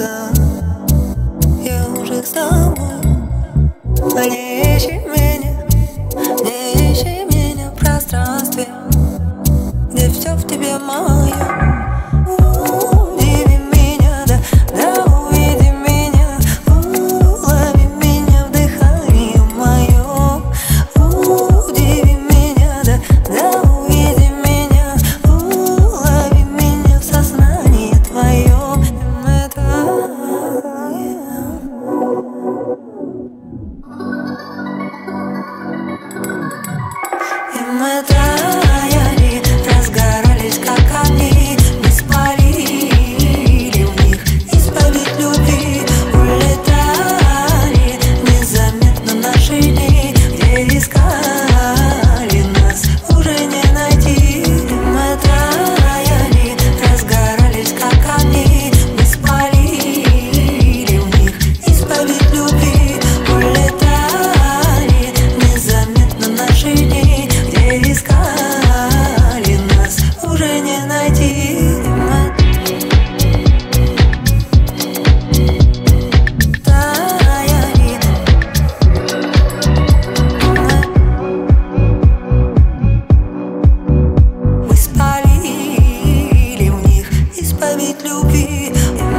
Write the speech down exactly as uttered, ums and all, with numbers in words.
глаза. Я уже с тобой. Не ищи меня, не ищи меня в пространстве, где все в тебе мое. Удиви меня, да, да увиди меня, улови меня в дыхании моем. Удиви меня, да, да увиди меня, улови меня в сознании твоем. И мы таяли, разгорались как огни, мы спалили в них исповедь любви. Улетали незаметно наши дни, где искали нас уже не найти. И мы таяли, разгорались как огни, мы спалили в них исповедь любви. Улетали незаметно наши дни, где искали нас уже не найти. Мы таяли, мы спалили в них исповедь любви.